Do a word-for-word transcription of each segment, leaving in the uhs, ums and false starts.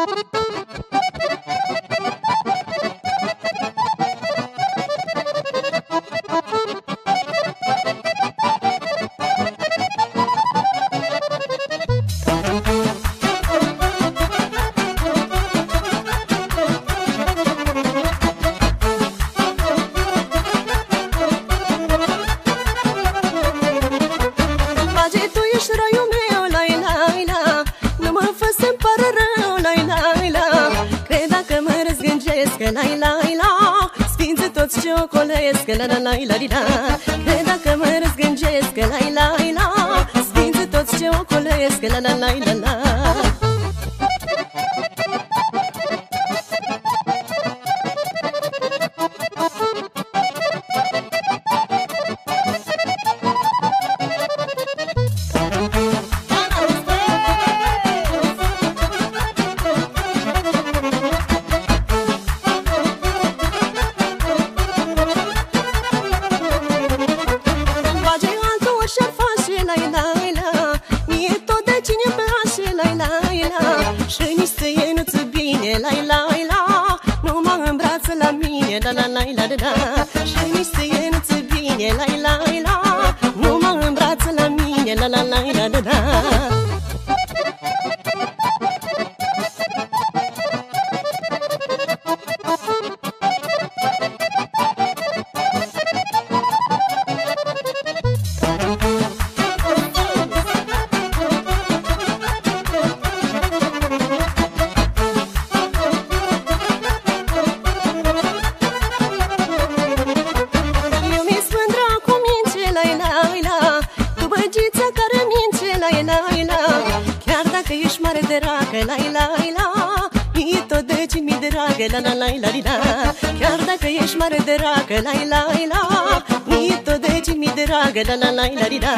La la la, sfință toți ce ocolesc, la la la la la. Că dacă mă răzgângesc, la la la, sfință toți ce ocolesc, la la la la la. La la la la la, și mi se ienuță bine, la la la, nu mă îmbrață la mine, la la la la la. Chiar dacă ești mare de dragă, la la la, e tot de ce mi dragă, la la la la la. Chiar dacă ești mare de dragă, la la la, e tot de ce mi dragă, la la la la la.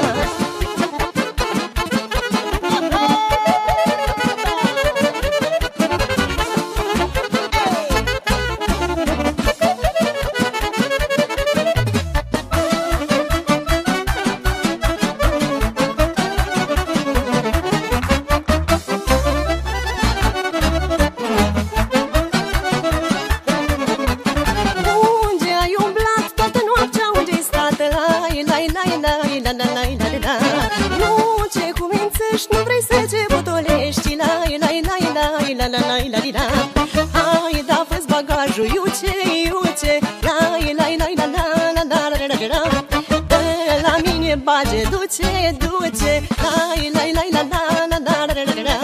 Nu ce cumințești, nu vrei să te potolești, la la la la la la la la la. Hai, da, fă-ți bagajul, iuce, iuce, la la la la la la la la la. Dă la mine bage, duce, duce, la la la la la la la la la.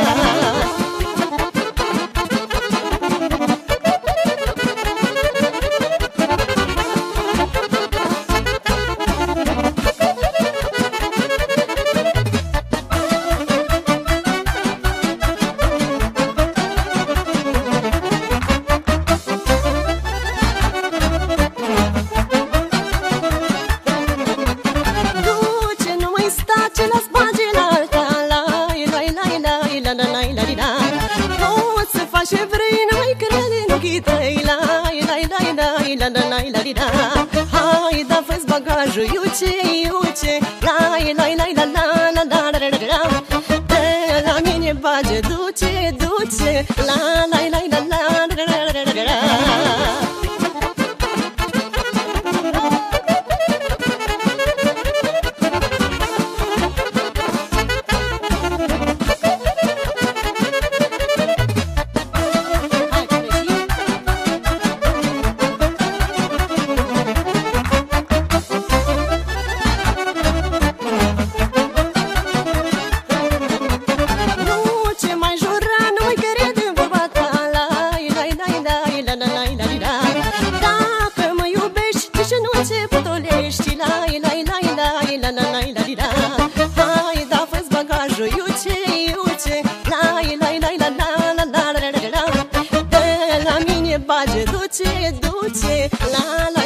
Poți să faci ce vrei, nu-i crede în ochii tăi, la la la la la la la la. Hai, da, fă-ți bagajul, iuce, iuce, la la la la la la la la la. Dă la mine bage, duce, duce, la la la la la la la la la. Dacă mă iubești, de ce nu te potolești, la la la la la la la la la. Hai, da, fă-ți bagajul, iuce, iuce, la la la la la la la la la. Dă la mine bage, duce, duce, la la.